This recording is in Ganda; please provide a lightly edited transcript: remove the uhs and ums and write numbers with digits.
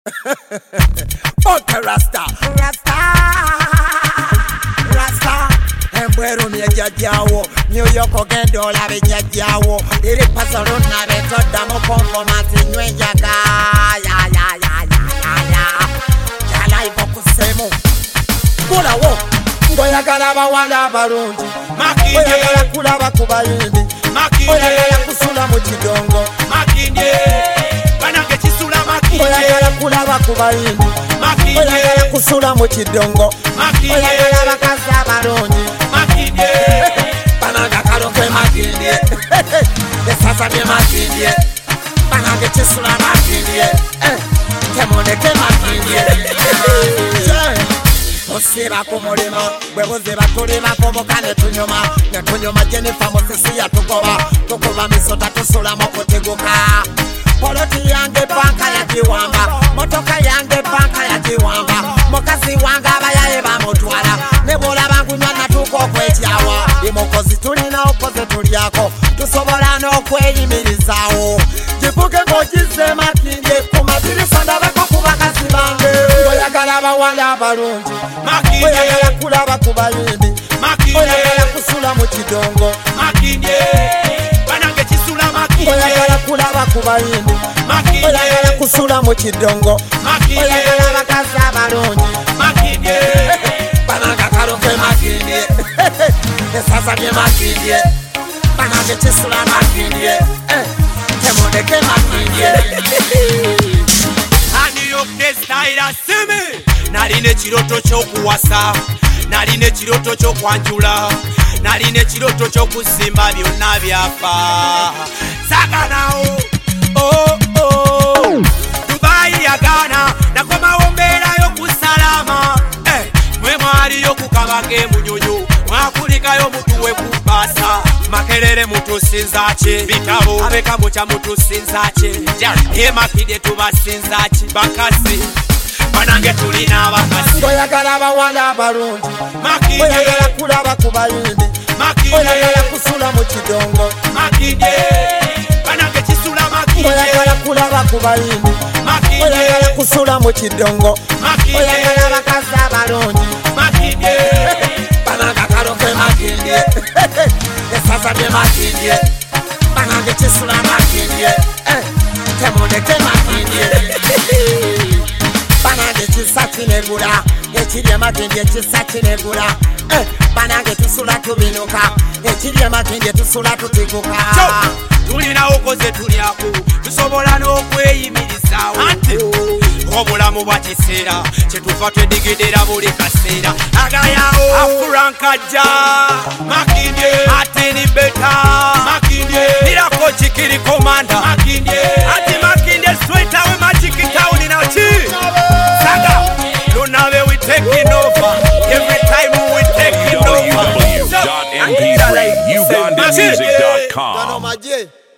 Okay, Rasta. Embwero myejajawo New York ogendo la bejajawo Iri pasaruna beto damo konfomati nywenjaga Yala ibo kusemu Kula wo Ngoyagala bawala barungi Ngoyagala kulaba kubayimbi Ngoyagala kusula mu kidongo Banange kisula makinde Ngoyagala kulaba kubayimbi Ngoyagala kusula mu kidongo Ngoyagala bakazi abalungi Banange kaloke makinde Esasa bye makinde Banange kisula makinde Temoneke makinde Musiba kumulima Bwebuzi batulima kubuka netunyuma Netunyuma Jennifer Musisi yatugoba Tukuba misota tusula mukuteguka Poloti yange banka ya jiwamba Motoka yange banka ya jiwamba Mokazi wanga abayaye bamutwala Nebola bangunywa natuko kwetyawa Imokozi tulina okoze tulyako Tusobola n'okweyimirizawo Jipuke ngojize makinde Kumadirisa ndabeko kubakazi bange Ngoyagala bawala abalungi Ngoyagala kulaba kubayimbi Ngoyagala kusula mu kidongo Banange kisula makinde Ngoyagala kulaba kubayimbi Ngoyagala kusula mu kidongo Ngoyagala bakazi abalungi Banange kaloke makinde Esasa bye makinde Banange kisula makinde Temoneke makinde New York style aseme Naline chiroto chokuwasa Naline chiroto chokwanjula Naline chiroto chokusimba byonna byafa Saganao Dubai yagana Nakomawo mbeerayo kusalama Mwe mwaliyo kukabage munyonyo Mwakulikayo mutuwe kubasa Makerere mutusinzache Bitabo abeka mucha mutusinzache Makide tubasinzache Bakasi Banange tulina bakasi Ngoyagala bawala abalungi Makide Ngoyagala kulaba kubayimbi Ngoyagala kusula mu kidongo Banange kisula makide Ngoyagala kulaba kubayimbi Ngoyagala kusula mu kidongo Ngoyagala bakazi abalungi Banange kaloke makinde Esasa bye makinde Banange kisula makinde Temoneke makinde Banange kisa kinegula Ekirye makinde kisa kinegula Banange tusula tubinuka Ekirye makinde tusula tutikuka Tulina okoze tulyako Tusobola n'okweyimirizawo Obulamu bwa kiseera Kyetufa twedigidera buli kaseera Agayawo Afurankajja Makinde Atini Beta Makinde Nirako Chikiri Komanda Makinde Ati Makinde straight away Magic Town in our chi Saga Lunawe we taking over Every time we taking over www.mp3ugandamusic.com